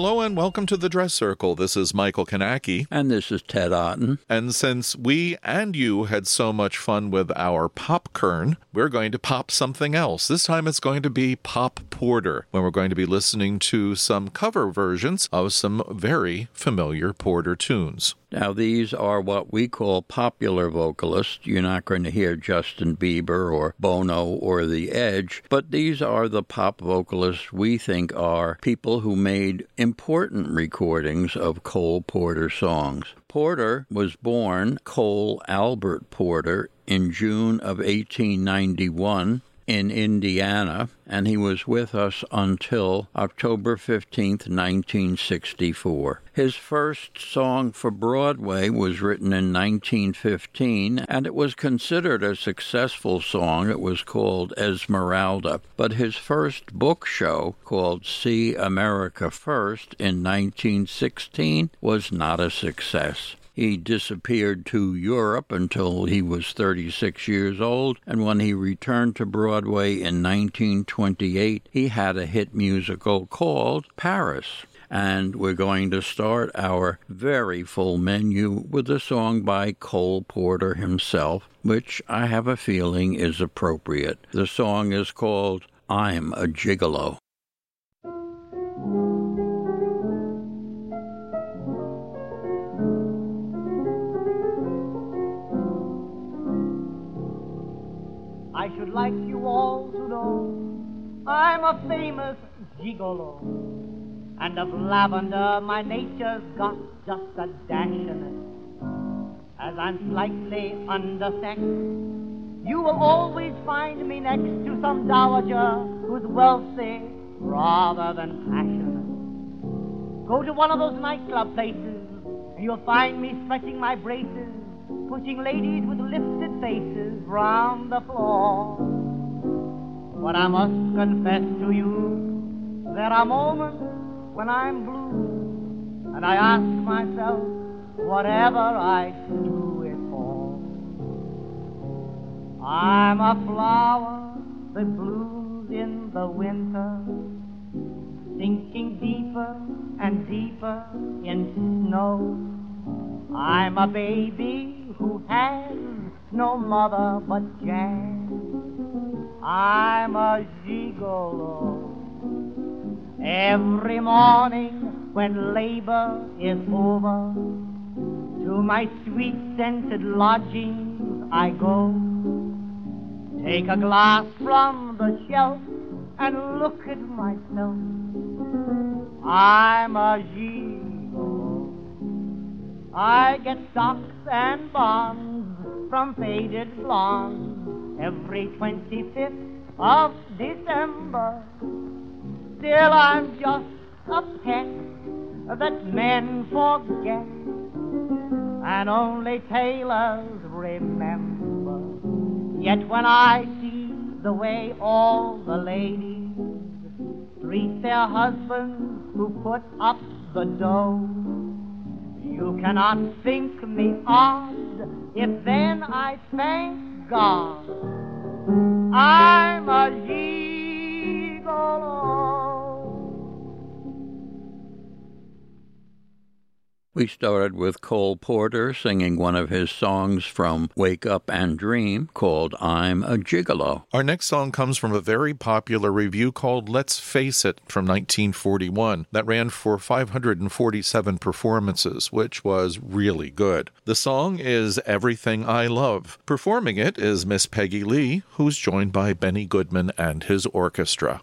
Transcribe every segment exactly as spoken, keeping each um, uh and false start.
Hello and welcome to the Dress Circle. This is Michael Kanaki. And this is Ted Otten. And since we and you had so much fun with our popcorn, we're going to pop something else. This time it's going to be Pop Porter, when we're going to be listening to some cover versions of some very familiar Porter tunes. Now, these are what we call popular vocalists. You're not going to hear Justin Bieber or Bono or The Edge, but these are the pop vocalists we think are people who made important recordings of Cole Porter songs. Porter was born Cole Albert Porter in June of eighteen ninety-one in Indiana, and he was with us until October fifteenth, nineteen sixty-four. His first song for Broadway was written in nineteen fifteen, and it was considered a successful song. It was called Esmeralda. But his first book show, called See America First, in nineteen sixteen, was not a success. He disappeared to Europe until he was thirty-six years old, and when he returned to Broadway in nineteen twenty-eight, he had a hit musical called Paris. And we're going to start our very full menu with a song by Cole Porter himself, which I have a feeling is appropriate. The song is called I'm a Gigolo. I should like you all to know I'm a famous gigolo, and of lavender my nature's got just a dash in it. As I'm slightly undersexed, you will always find me next to some dowager who's wealthy rather than passionate. Go to one of those nightclub places, and you'll find me stretching my braces, pushing ladies with lifted faces round the floor. But I must confess to you, there are moments when I'm blue, and I ask myself, whatever I do it for. I'm a flower that blooms in the winter, sinking deeper and deeper in snow. I'm a baby who has no mother but jazz. I'm a gigolo. Every morning when labor is over, to my sweet-scented lodgings I go. Take a glass from the shelf and look at myself. I'm a gigolo. I get socks and bonds from faded blondes every twenty-fifth of December. Still I'm just a pet that men forget, and only tailors remember. Yet when I see the way all the ladies treat their husbands who put up the dough, you cannot think me odd if then I thank God I'm a gigolo. We started with Cole Porter singing one of his songs from Wake Up and Dream called I'm a Gigolo. Our next song comes from a very popular revue called Let's Face It from nineteen forty-one that ran for five hundred forty-seven performances, which was really good. The song is Everything I Love. Performing it is Miss Peggy Lee, who's joined by Benny Goodman and his orchestra.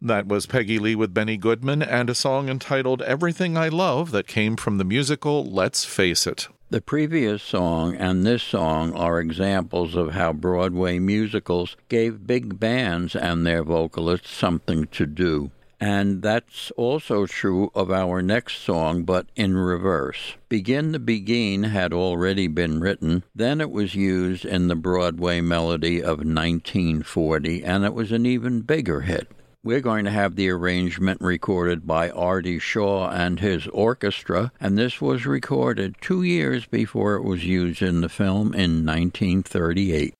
That was Peggy Lee with Benny Goodman and a song entitled Everything I Love that came from the musical Let's Face It. The previous song and this song are examples of how Broadway musicals gave big bands and their vocalists something to do. And that's also true of our next song, but in reverse. Begin the Begin had already been written, then it was used in the Broadway melody of nineteen forty, and it was an even bigger hit. We're going to have the arrangement recorded by Artie Shaw and his orchestra, and this was recorded two years before it was used in the film in nineteen thirty-eight.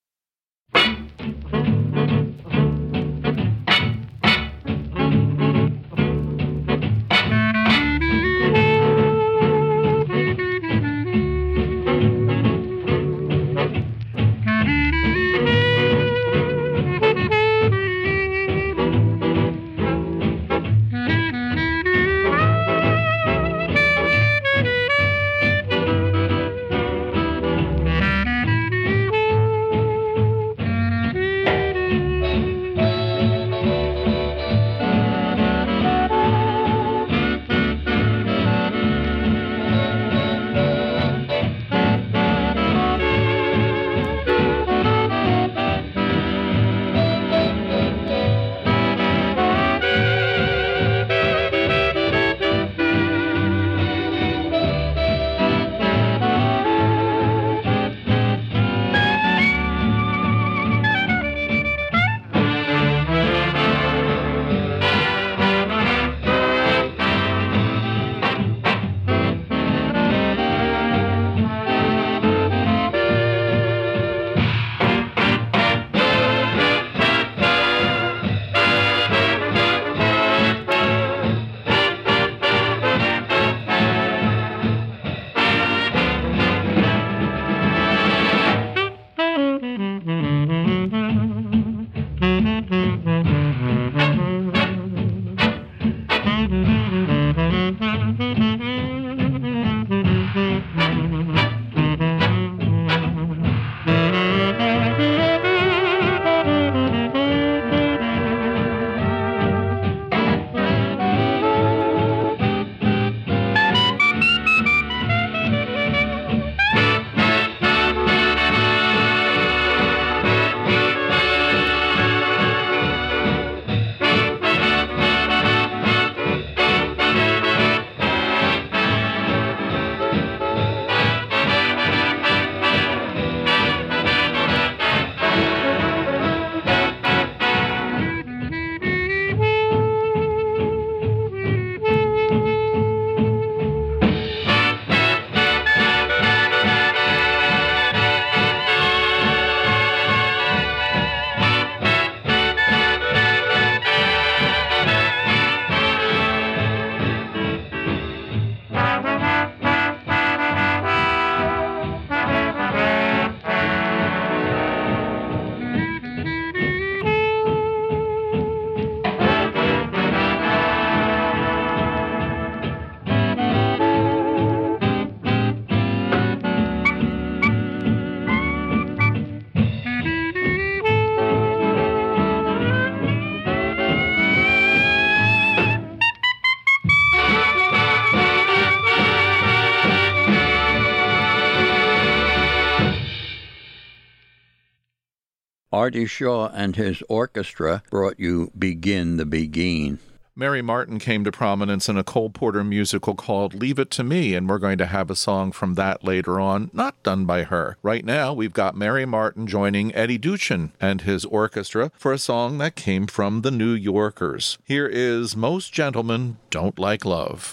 Artie Shaw and his orchestra brought you Begin the Begin. Mary Martin came to prominence in a Cole Porter musical called Leave It to Me, and we're going to have a song from that later on, not done by her. Right now, we've got Mary Martin joining Eddie Duchin and his orchestra for a song that came from the New Yorkers. Here is Most Gentlemen Don't Like Love.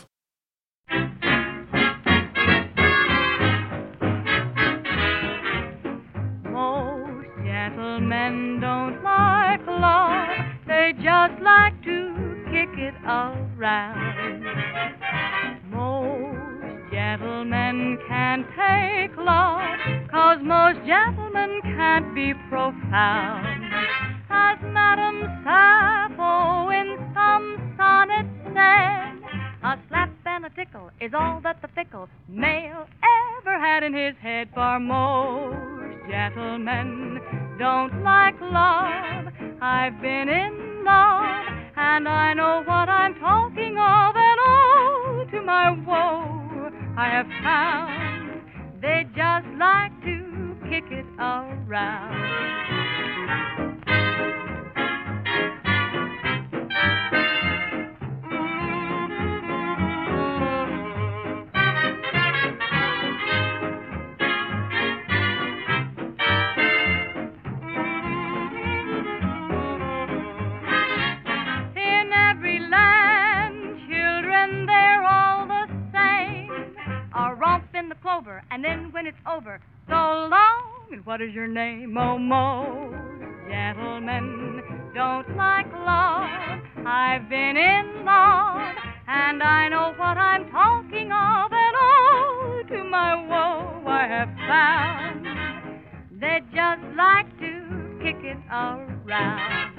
Most gentlemen don't like love, they just like to kick it around. Most gentlemen can't take love, 'cause most gentlemen can't be profound. As Madame Sappho in some sonnet said, a slap and a tickle is all that the fickle male ever had in his head. For most gentlemen don't like love. I've been in love and I know what I'm talking of, and oh, to my woe, I have found they just like to kick it around. And then when it's over, so long, and what is your name? Oh, most gentlemen don't like love. I've been in love, and I know what I'm talking of, and oh, to my woe, I have found they just like to kick it around.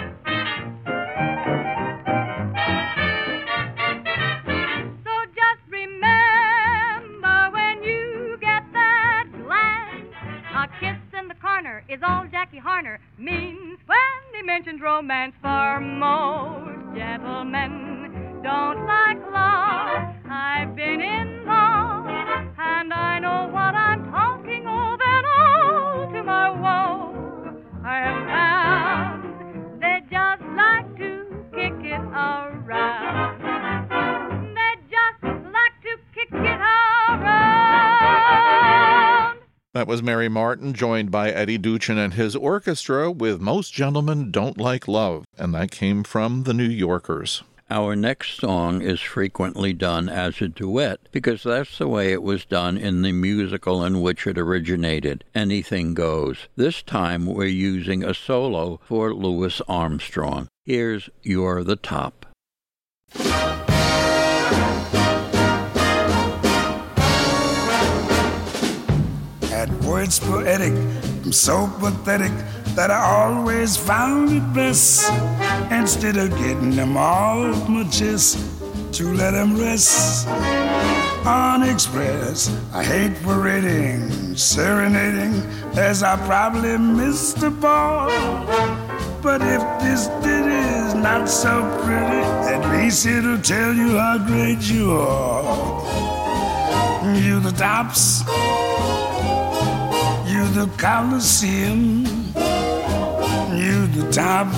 Is all Jackie Harner means when he mentions romance, for most gentlemen don't like love. I've been in love, and I know what I'm talking of, and oh, to my woe, I have found they just like to kick it around. They just like to kick it around. That was Mary Martin, joined by Eddie Duchin and his orchestra with Most Gentlemen Don't Like Love, and that came from the New Yorkers. Our next song is frequently done as a duet because that's the way it was done in the musical in which it originated, Anything Goes. This time we're using a solo for Louis Armstrong. Here's You're the Top. At words poetic, I'm so pathetic that I always found it best, instead of getting them all off my chest, to let them rest unexpressed. I hate parading, serenading, as I probably missed the ball. But if this ditty is not so pretty, at least it'll tell you how great you are. You the tops, you the Coliseum, you the top,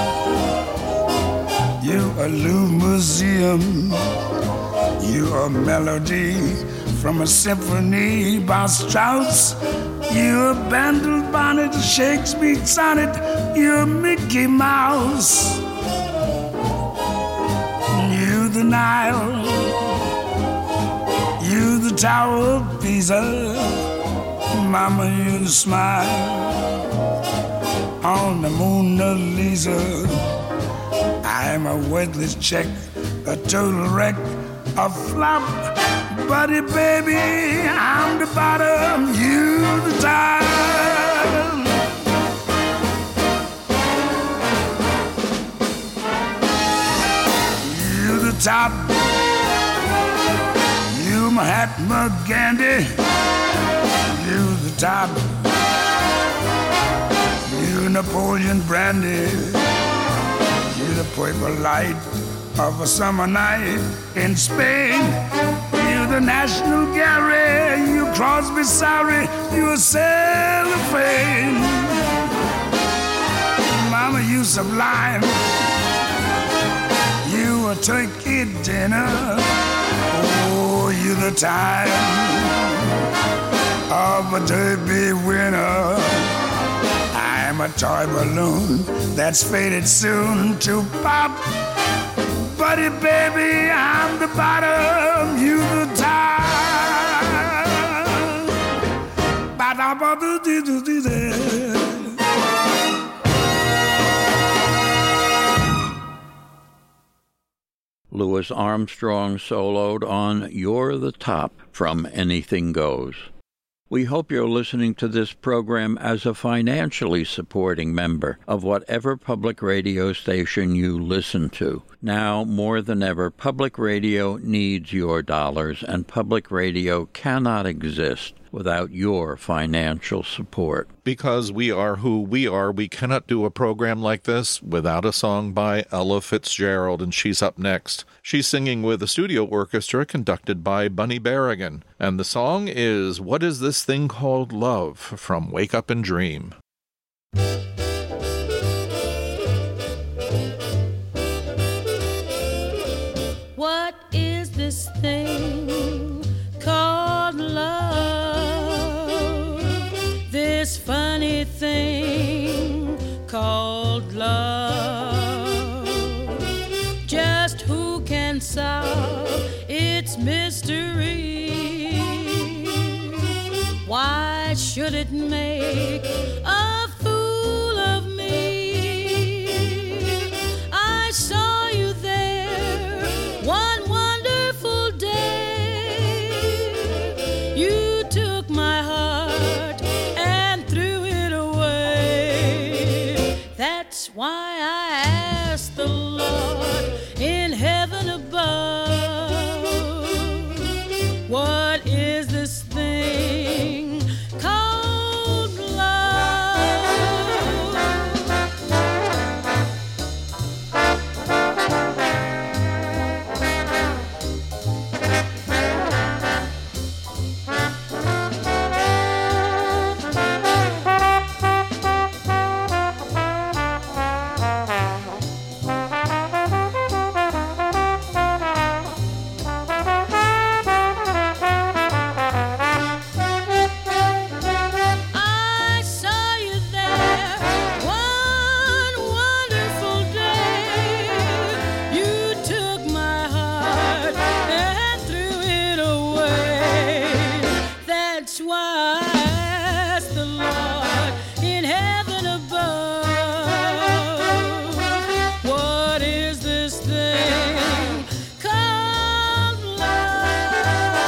you a museum, you a melody from a symphony by Strauss, you a Bandel bonnet, Shakespeare sonnet, you a Mickey Mouse, you the Nile, you the Tower of Pisa, Mama, you the smile on the Mona Lisa. I'm a worthless check, a total wreck, a flop. Buddy, baby, I'm the bottom, you the top. You the top, you Mahatma Gandhi. You the top, you Napoleon Brandy, you the purple light of a summer night in Spain, you the National Gallery, you Crosby Sorry, you a cellophane. Mama, you sublime, you a turkey dinner, oh, you the time of a derby winner. I'm a toy balloon that's faded soon to pop. Buddy, baby, I'm the bottom, you the top. Louis Armstrong soloed on You're the Top from Anything Goes. We hope you're listening to this program as a financially supporting member of whatever public radio station you listen to. Now, more than ever, public radio needs your dollars, and public radio cannot exist without your financial support. Because we are who we are, we cannot do a program like this without a song by Ella Fitzgerald, and she's up next. She's singing with a studio orchestra conducted by Bunny Berrigan, and the song is What Is This Thing Called Love from Wake Up and Dream. What is this thing called love? This funny thing called love. Just who can solve its mystery? Why should it make a fool of me? I saw you there one wonderful day. You took my heart and threw it away. That's why I asked the Lord in heaven above, what is this thing called love? I saw you there one wonderful day. You took my heart and threw it away. That's why I asked the Lord in heaven above, what is this thing called love?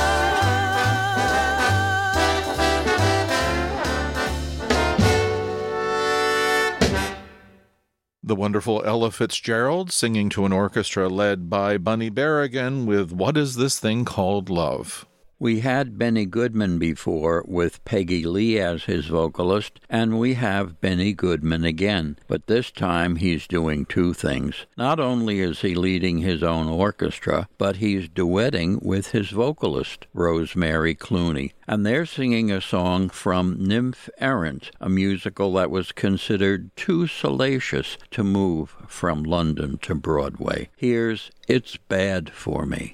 The wonderful Ella Fitzgerald singing to an orchestra led by Bunny Berrigan with What Is This Thing Called Love? We had Benny Goodman before with Peggy Lee as his vocalist, and we have Benny Goodman again, but this time he's doing two things. Not only is he leading his own orchestra, but he's duetting with his vocalist, Rosemary Clooney, and they're singing a song from Nymph Errant, a musical that was considered too salacious to move from London to Broadway. Here's It's Bad for Me.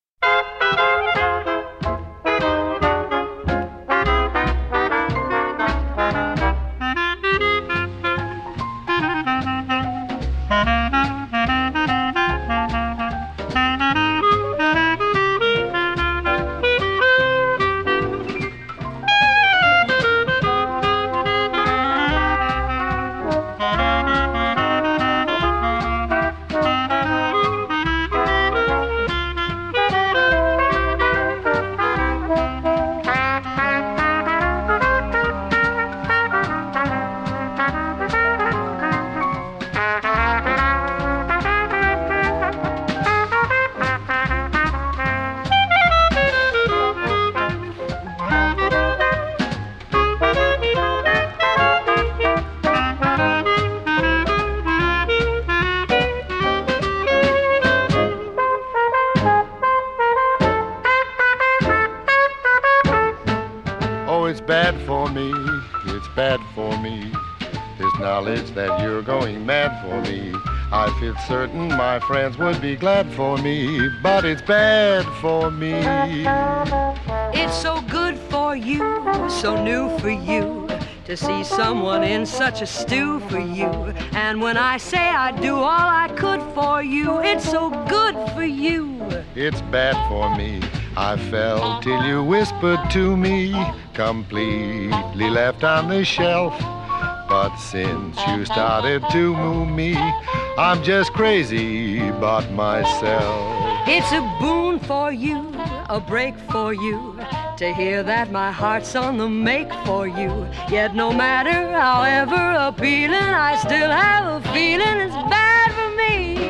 It's bad for me, it's bad for me, this knowledge that you're going mad for me. I feel certain my friends would be glad for me, but it's bad for me. It's so good for you, so new for you, to see someone in such a stew for you. And when I say I do all I could for you, it's so good for you. It's bad for me, I fell till you whispered to me, completely left on the shelf. But since you started to move me, I'm just crazy about myself. It's a boon for you, a break for you, to hear that my heart's on the make for you. Yet no matter however appealing, I still have a feeling it's bad for me.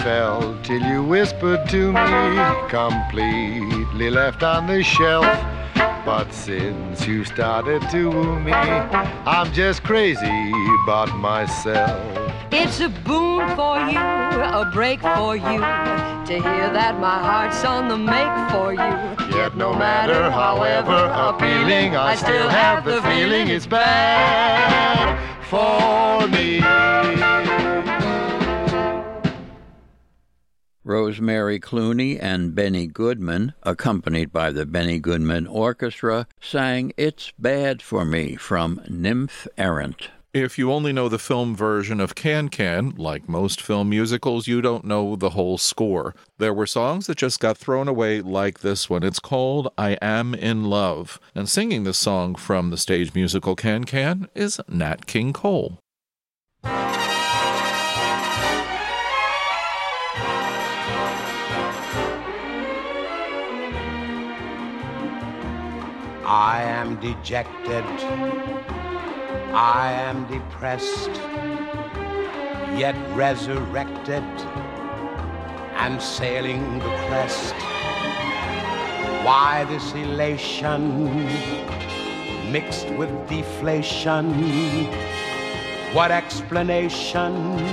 fell till you whispered to me, completely left on the shelf. But since you started to woo me, I'm just crazy about myself. It's a boon for you, a break for you, to hear that my heart's on the make for you. Yet no matter however appealing, I still have the feeling it's bad for me. Rosemary Clooney and Benny Goodman, accompanied by the Benny Goodman Orchestra, sang It's Bad for Me from Nymph Errant. If you only know the film version of Can-Can, like most film musicals, you don't know the whole score. There were songs that just got thrown away like this one. It's called I Am in Love. And singing this song from the stage musical Can-Can is Nat King Cole. I am dejected, I am depressed, yet resurrected and sailing the crest. Why this elation mixed with deflation? What explanation?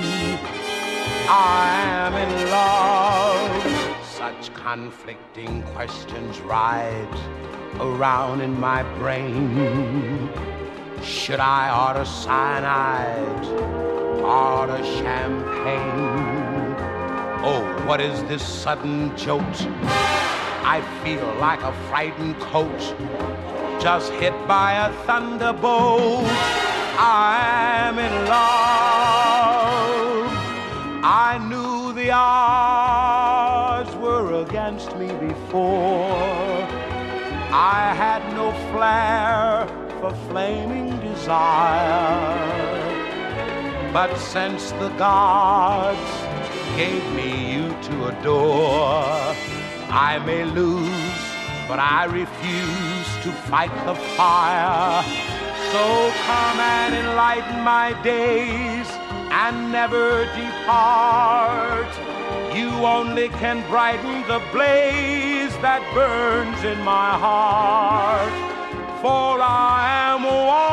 I am in love. Such conflicting questions ride around in my brain. Should I order cyanide, order champagne? Oh, what is this sudden jolt? I feel like a frightened colt just hit by a thunderbolt. I am in love. I knew the odds were against me before. I had no flair for flaming desire, but since the gods gave me you to adore, I may lose, but I refuse to fight the fire. So come and enlighten my days and never depart. You only can brighten the blaze that burns in my heart. For I am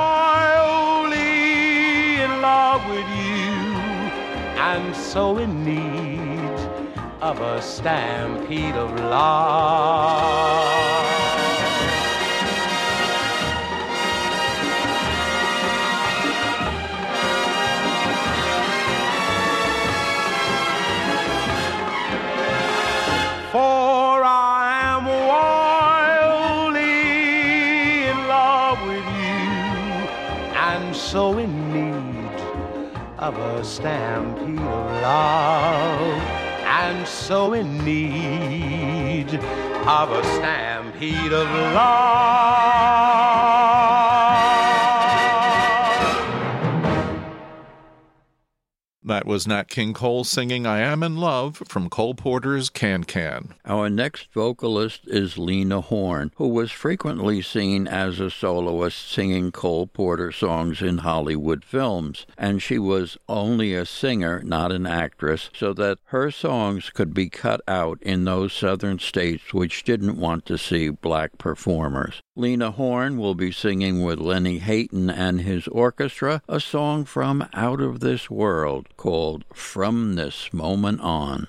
wildly in love with you, and so in need of a stampede of love. For I am wildly in love with you, and so in need of a stampede of love, and so in need of a stampede of love. That was Nat King Cole singing I Am in Love from Cole Porter's Can-Can. Our next vocalist is Lena Horne, who was frequently seen as a soloist singing Cole Porter songs in Hollywood films, and she was only a singer, not an actress, so that her songs could be cut out in those southern states which didn't want to see black performers. Lena Horne will be singing with Lenny Hayton and his orchestra a song from Out of This World called From This Moment On.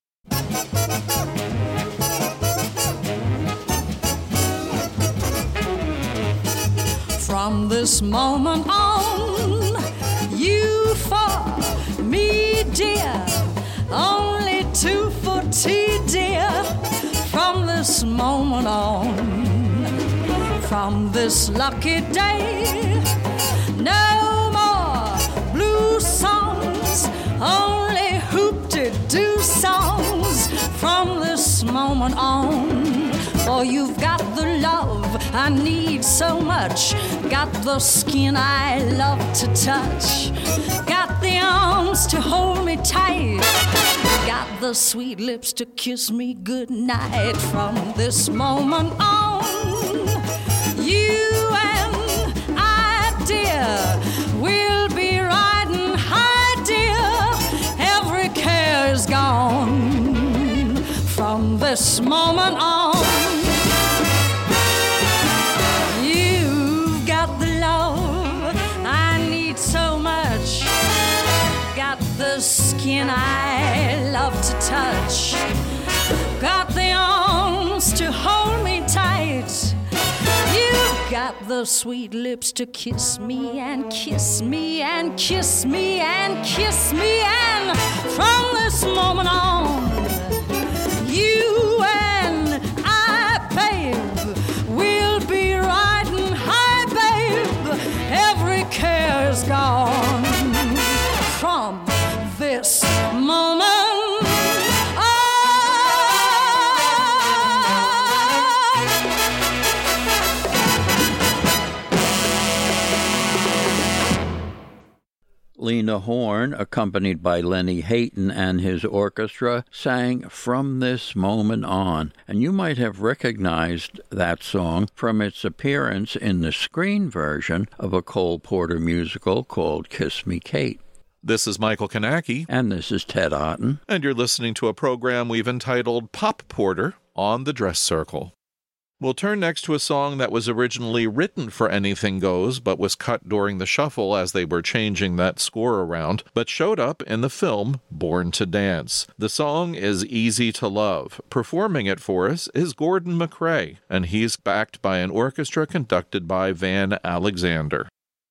From this moment on, you for me, dear, only two for tea, dear. From this moment on, from this lucky day, no more blue songs, only hoop-de-doo songs. From this moment on, for you've got the love I need so much, got the skin I love to touch, got the arms to hold me tight, got the sweet lips to kiss me goodnight. From this moment on, you and I, dear, we'll be riding high, dear. Every care is gone. this moment on. You've got the love I need so much, got the skin I love to touch, got the arms to hold me tight. You've got the sweet lips to kiss me and kiss me and kiss me and kiss me, and from this moment on, you and I, babe, we'll be riding high, babe. Every care's gone from this moment. Lena Horne, accompanied by Lenny Hayton and his orchestra, sang From This Moment On, and you might have recognized that song from its appearance in the screen version of a Cole Porter musical called Kiss Me, Kate. This is Michael Kanaki. And this is Ted Otten. And you're listening to a program we've entitled Pop Porter on the Dress Circle. We'll turn next to a song that was originally written for Anything Goes, but was cut during the shuffle as they were changing that score around, but showed up in the film Born to Dance. The song is Easy to Love. Performing it for us is Gordon MacRae, and he's backed by an orchestra conducted by Van Alexander.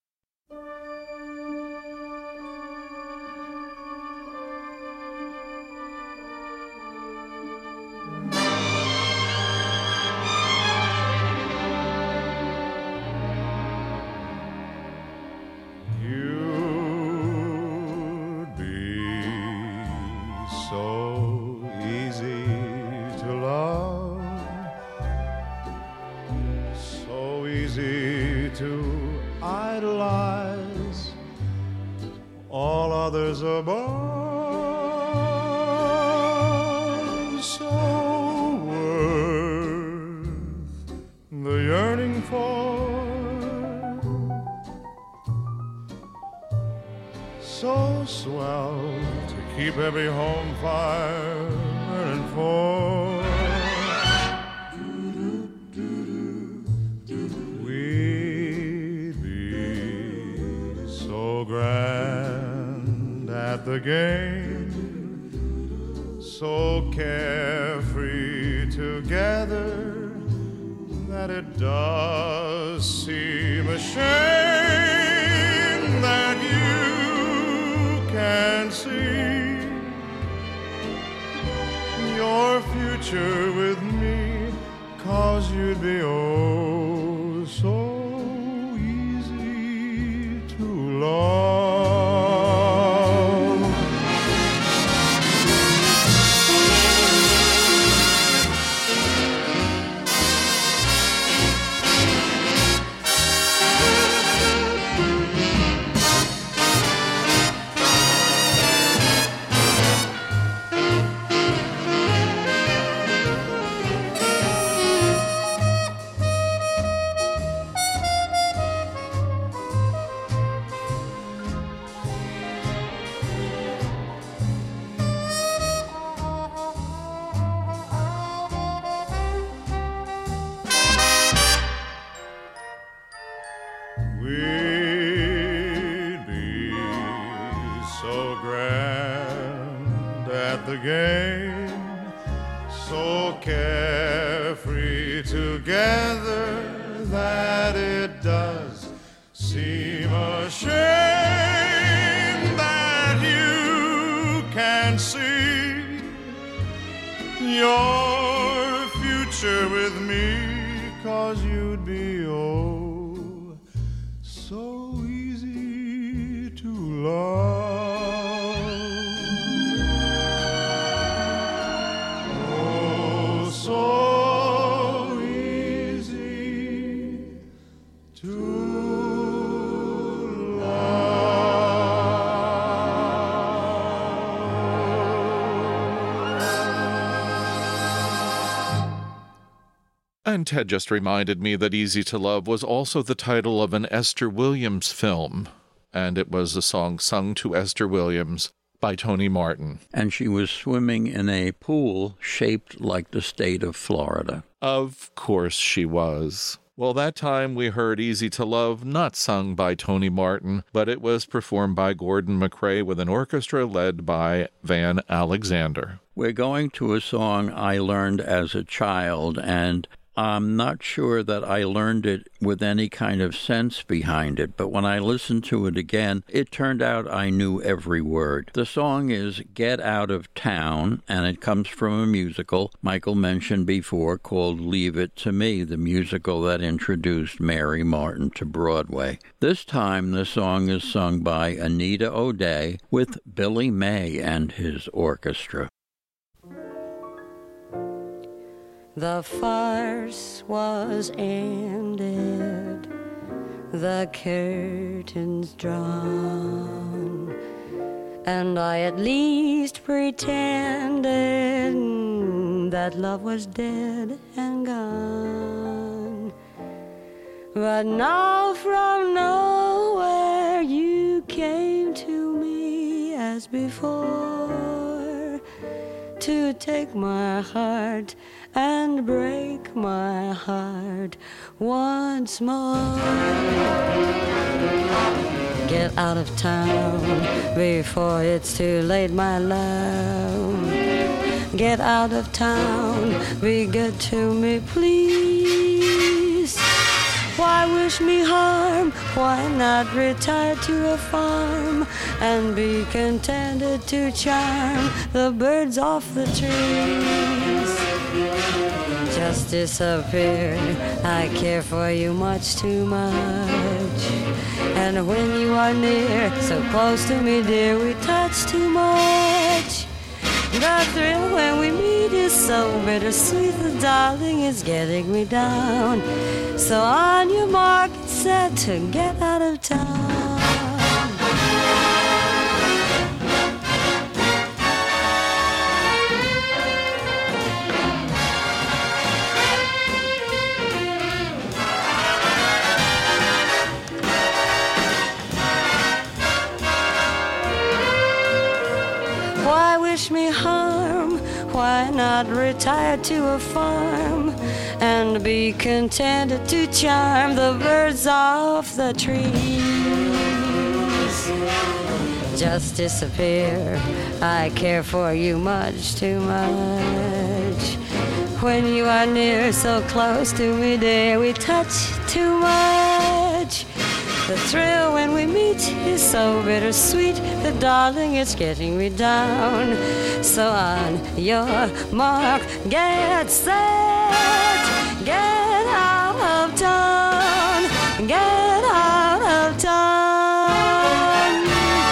And Ted just reminded me that Easy to Love was also the title of an Esther Williams film, and it was a song sung to Esther Williams by Tony Martin. And she was swimming in a pool shaped like the state of Florida. Of course she was. Well, that time we heard Easy to Love, not sung by Tony Martin, but it was performed by Gordon MacRae with an orchestra led by Van Alexander. We're going to a song I learned as a child, and I'm not sure that I learned it with any kind of sense behind it, but when I listened to it again, it turned out I knew every word. The song is Get Out of Town, and it comes from a musical Michael mentioned before called Leave It to Me, the musical that introduced Mary Martin to Broadway. This time, the song is sung by Anita O'Day with Billy May and his orchestra. The farce was ended, the curtains drawn, and I at least pretended that love was dead and gone. But now from nowhere you came to me as before, to take my heart and break my heart once more. Get out of town before it's too late, my love. Get out of town, be good to me, please. Why wish me harm? Why not retire to a farm and be contented to charm the birds off the trees? Just disappear, I care for you much too much. And when you are near, so close to me, dear, we touch too much. The thrill when we meet is so bittersweet, the darling is getting me down. So on your mark, it's set to get out of town. Why wish me harm? Why not retire to a farm and be contented to charm the birds off the trees? Just disappear, I care for you much too much. When you are near, so close to me, dear, we touch too much. The thrill when we meet is so bittersweet, the darling, it's getting me down. So on your mark, get set, get out of town, get out of town.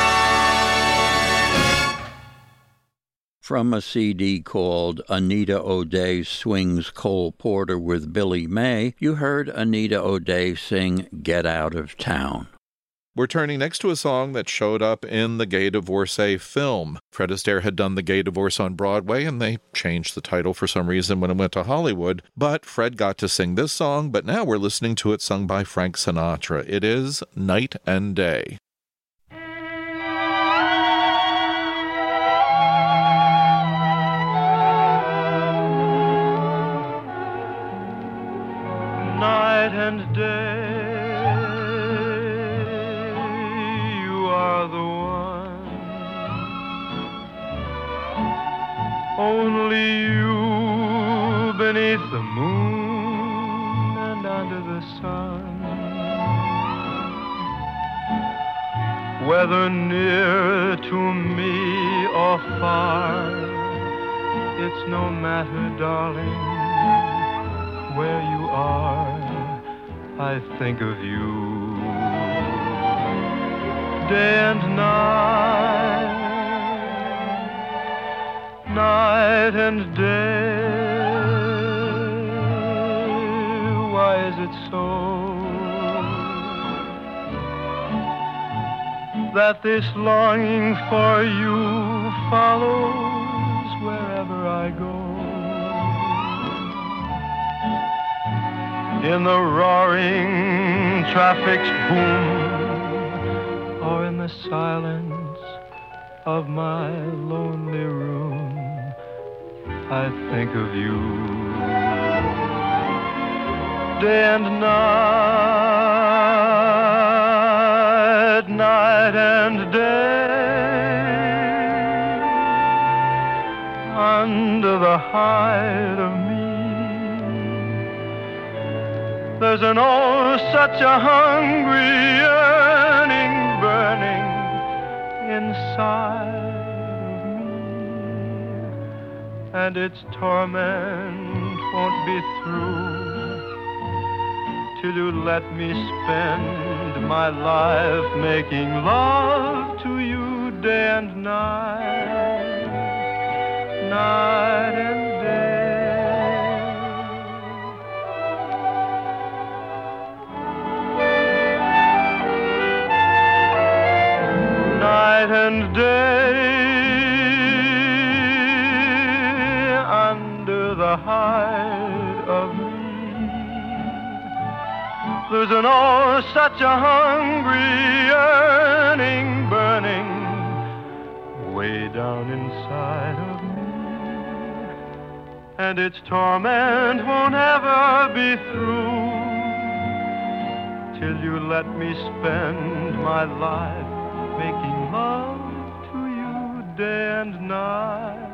From a C D called Anita O'Day Swings Cole Porter with Billy May, you heard Anita O'Day sing Get Out of Town. We're turning next to a song that showed up in the Gay Divorcee film. Fred Astaire had done The Gay Divorce on Broadway, and they changed the title for some reason when it went to Hollywood. But Fred got to sing this song, but now we're listening to it sung by Frank Sinatra. It is Night and Day. Night and day, you are the one. Only you beneath the moon and under the sun. Whether near to me or far, it's no matter, darling. Where you are, I think of you. Day and night, night and day. Why is it so that this longing for you follows wherever I go? In the roaring traffic's boom, or in the silence of my lonely room, I think of you. Day and night, night and day, under the hide of me, there's an oh, such a hungry yearning burning inside of me, and its torment won't be through till you let me spend my life making love to you day and night, night and day. Night and day, under the hide of me, there's an oh, such a hungry yearning burning way down inside of me, and its torment won't ever be through till you let me spend my life making love to you day and night,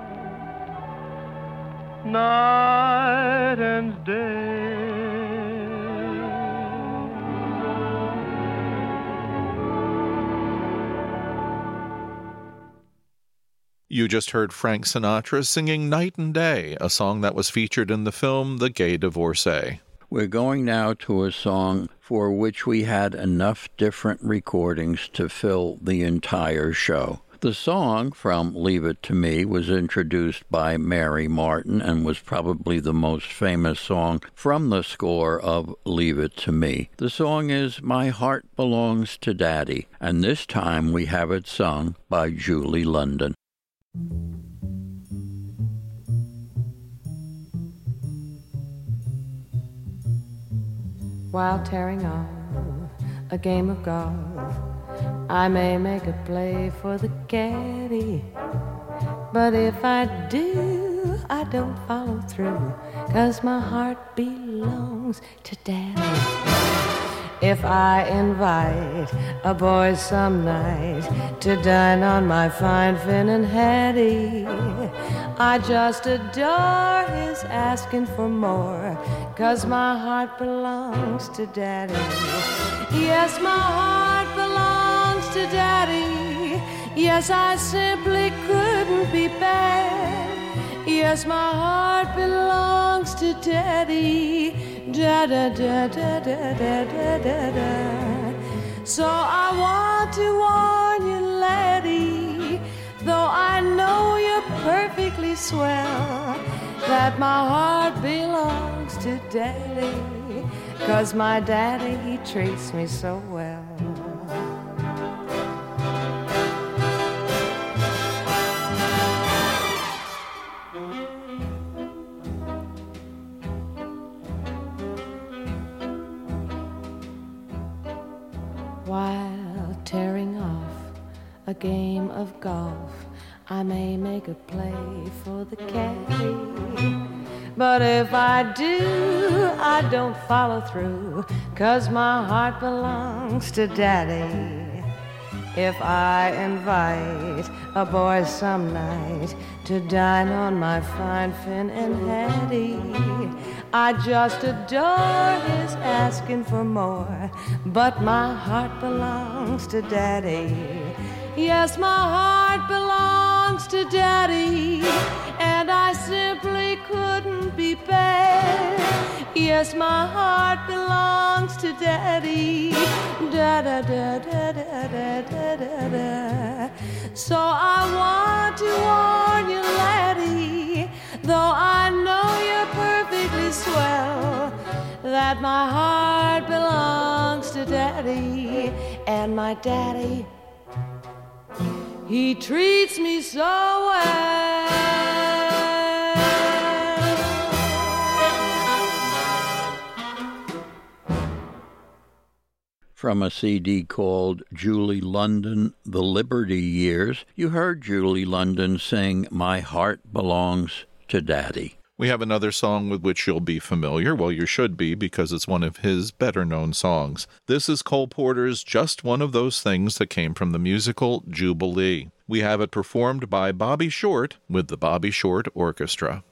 night and day. You just heard Frank Sinatra singing Night and Day, a song that was featured in the film The Gay Divorcee. We're going now to a song for which we had enough different recordings to fill the entire show. The song from Leave It to Me was introduced by Mary Martin and was probably the most famous song from the score of Leave It to Me. The song is My Heart Belongs to Daddy, and this time we have it sung by Julie London. While tearing off a game of golf, I may make a play for the caddy, but if I do, I don't follow through, 'cause my heart belongs to Daddy. If I invite a boy some night to dine on my fine Finn and Hattie, I just adore his asking for more, 'cause my heart belongs to Daddy. Yes, my heart belongs to Daddy. Yes, I simply couldn't be bad. Yes, my heart belongs to Daddy. Da da da da da da da da da. So I want to warn you, laddie, though I know you're perfectly swell, that my heart belongs to Daddy, 'cause my daddy, he treats me so well. While tearing off a game of golf, I may make a play for the caddy, but if I do, I don't follow through, 'cause my heart belongs to Daddy. If I invite a boy some night to dine on my fine Finn and Hattie, I just adore his asking for more, but my heart belongs to Daddy. Yes, my heart belongs to Daddy, and I simply couldn't be bad. Yes, my heart belongs to Daddy. Da da da da da da da da da. So I want to warn you, laddie, though I know you're perfectly swell, that my heart belongs to Daddy, and my daddy, he treats me so well. From a C D called Julie London, The Liberty Years, you heard Julie London sing My Heart Belongs to Daddy. We have another song with which you'll be familiar. Well, you should be, because it's one of his better-known songs. This is Cole Porter's Just One of Those Things that came from the musical Jubilee. We have it performed by Bobby Short with the Bobby Short Orchestra.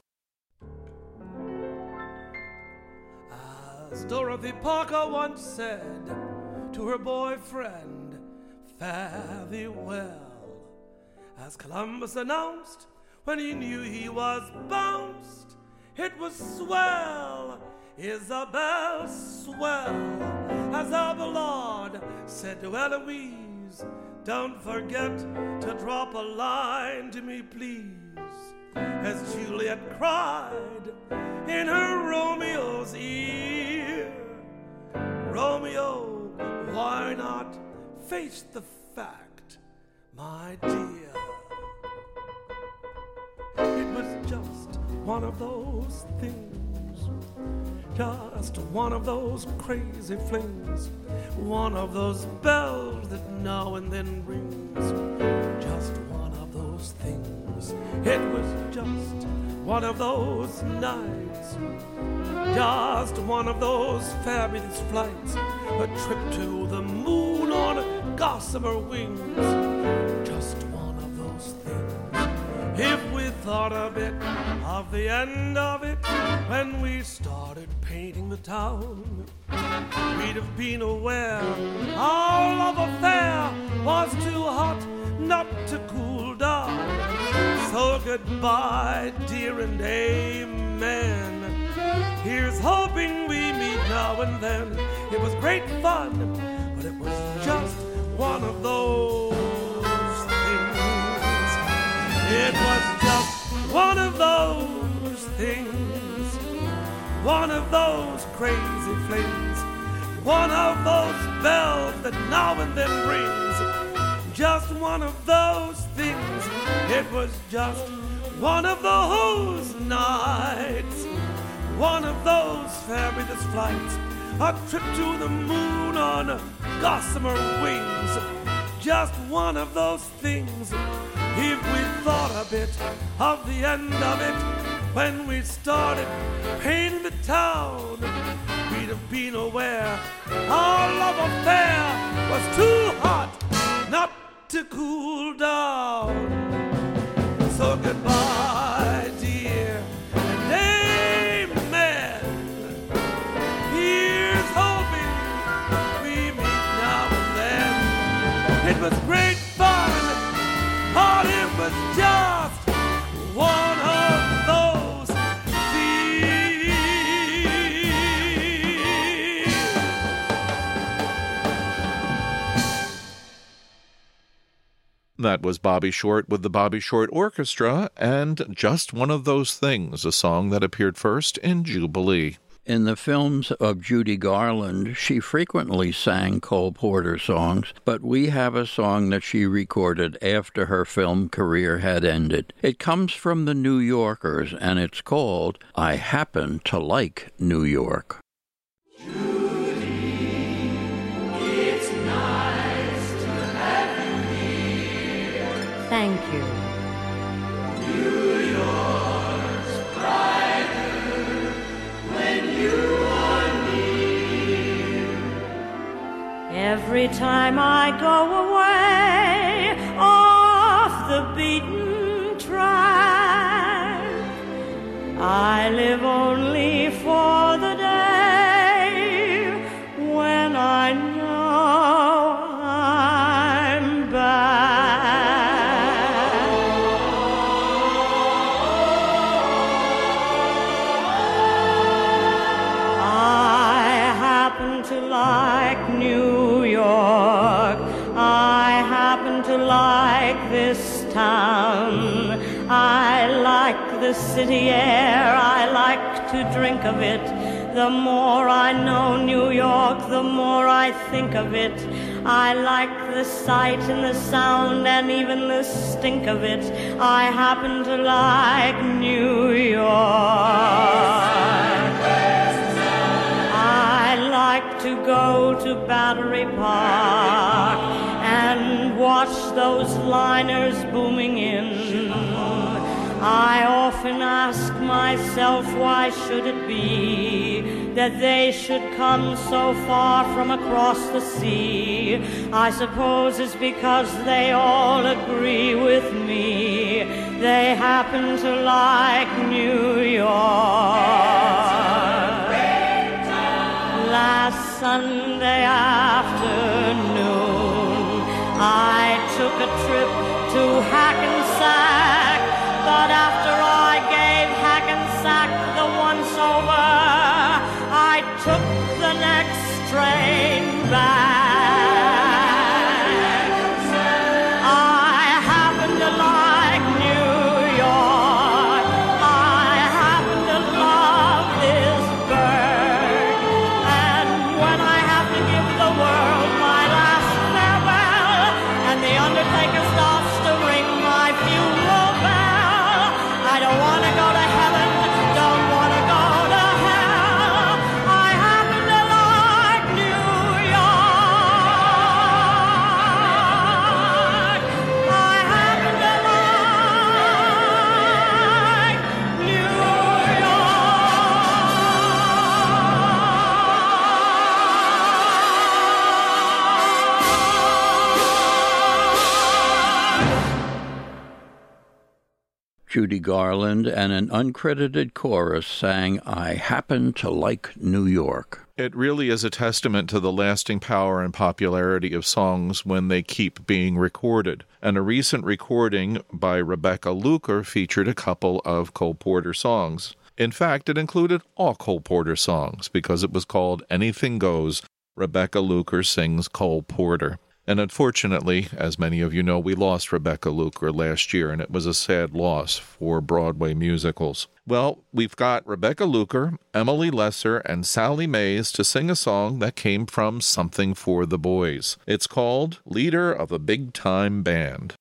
As Dorothy Parker once said to her boyfriend, fare thee well. As Columbus announced when he knew he was bounced, it was swell, Isabel, swell. As Abelard said to Eloise, don't forget to drop a line to me, please. As Juliet cried in her Romeo's ear, Romeo, why not face the fact, my dear? It was just one of those things, just one of those crazy flings, one of those bells that now and then rings, just one of those things. It was just one of those nights, just one of those fabulous flights, a trip to the moon on gossamer wings, just one of those things. If we thought a bit of the end of it when we started painting the town, we'd have been aware our love affair was too hot not to cool down. So goodbye, dear, and amen. Here's hoping we meet now and then. It was great fun, but it was just one of those things. It was just one of those things, one of those crazy flings, one of those bells that now and then rings, just one of those things. It was just one of those nights, one of those fabulous flights, a trip to the moon on gossamer wings, just one of those things. If we thought a bit of the end of it when we started painting the town, we'd have been aware our love affair was too hot not to cool down. So goodbye, dear, and amen. Here's hoping we meet now and then. It was great fun, but it was just one of those things. That was Bobby Short with the Bobby Short Orchestra and Just One of Those Things, a song that appeared first in Jubilee. In the films of Judy Garland, she frequently sang Cole Porter songs, but we have a song that she recorded after her film career had ended. It comes from the New Yorkers, and it's called I Happen to Like New York. Thank you. New York's brighter when you are near. Every time I go away off the beaten track, I live only for the day when I know I'm back. New York, I happen to like this town. I like the city air, I like to drink of it. The more I know New York, the more I think of it. I like the sight and the sound and even the stink of it. I happen to like New York. I like to to go to Battery Park and watch those liners booming in. I often ask myself, why should it be that they should come so far from across the sea? I suppose it's because they all agree with me. They happen to like New York. Last Sunday afternoon, I took a trip to Hackensack, but after I gave Hackensack the once over, I took the next train back. I happen to like New York. I happen to love this bird. And when I have to give the world my last farewell, and the undertaker starts to ring my funeral bell, I don't want to go to heaven, don't want to go to hell. I happen to like New York. I happen to like New Judy Garland and an uncredited chorus sang I Happen to Like New York. It really is a testament to the lasting power and popularity of songs when they keep being recorded. And a recent recording by Rebecca Luker featured a couple of Cole Porter songs. In fact, it included all Cole Porter songs because it was called Anything Goes, Rebecca Luker Sings Cole Porter. And unfortunately, as many of you know, we lost Rebecca Luker last year, and it was a sad loss for Broadway musicals. Well, we've got Rebecca Luker, Emily Lesser, and Sally Mays to sing a song that came from Something for the Boys. It's called Leader of a Big Time Band.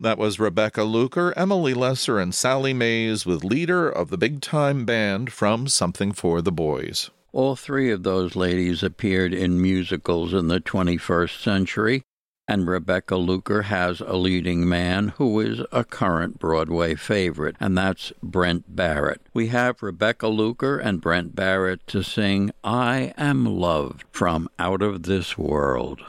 That was Rebecca Luker, Emily Lesser, and Sally Mays with Leader of the Big Time Band from Something for the Boys. All three of those ladies appeared in musicals in the twenty-first century, and Rebecca Luker has a leading man who is a current Broadway favorite, and that's Brent Barrett. We have Rebecca Luker and Brent Barrett to sing I Am Loved from Out of This World.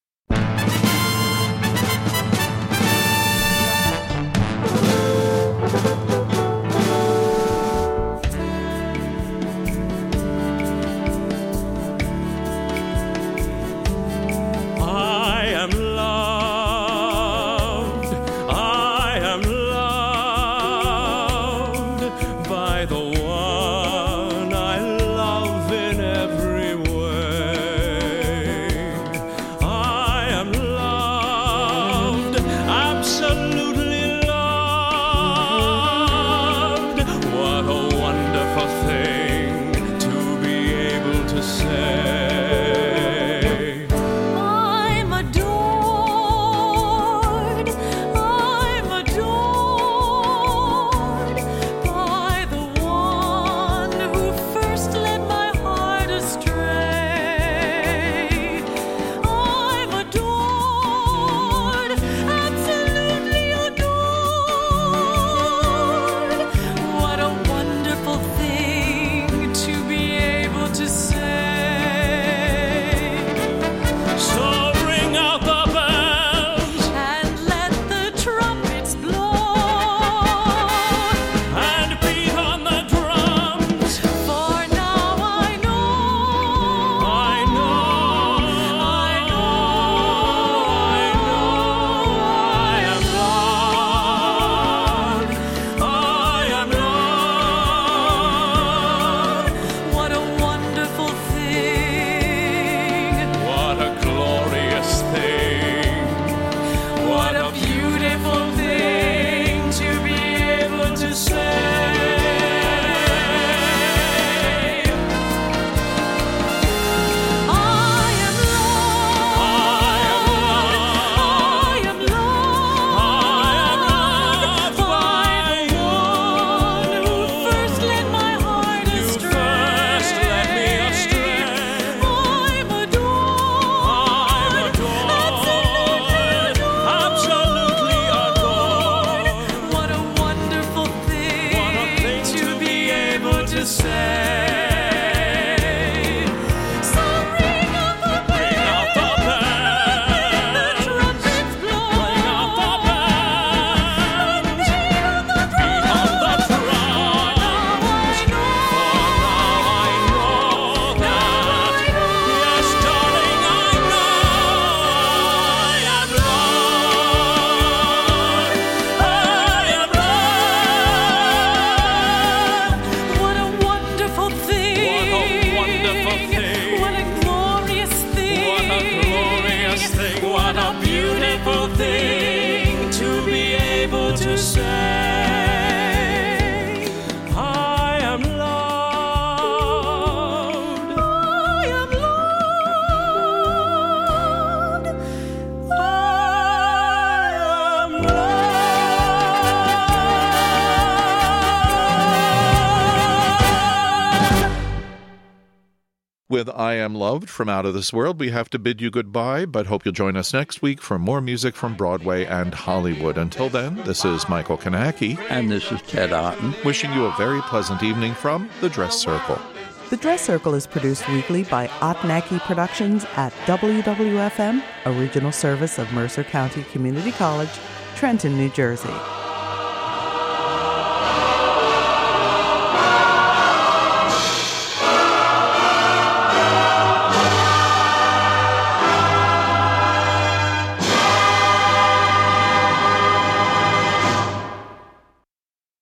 With I Am Loved from Out of This World, we have to bid you goodbye, but hope you'll join us next week for more music from Broadway and Hollywood. Until then, this is Michael Kanacki. And this is Ted Otten. Wishing you a very pleasant evening from The Dress Circle. The Dress Circle is produced weekly by Otnacki Productions at W W F M, a regional service of Mercer County Community College, Trenton, New Jersey.